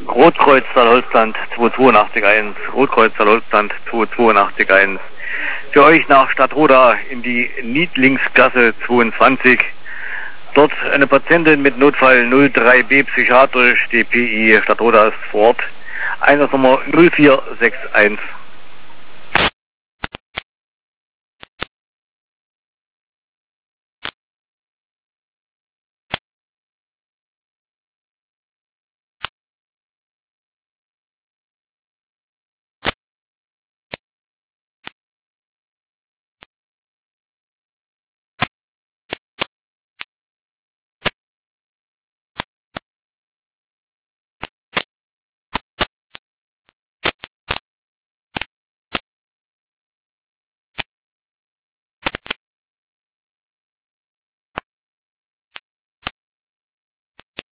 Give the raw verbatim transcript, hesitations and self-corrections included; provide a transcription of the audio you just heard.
Rotkreuz Saarholzland zwei zwei acht eins, Rotkreuz Saarholzland zwei zwei acht eins. Für euch nach Stadtroda in die Niedlingsklasse zweiundzwanzig. Dort eine Patientin mit Notfall null drei B psychiatrisch, die P I Stadtroda ist vor Ort. Einsatznummer null vier sechs eins.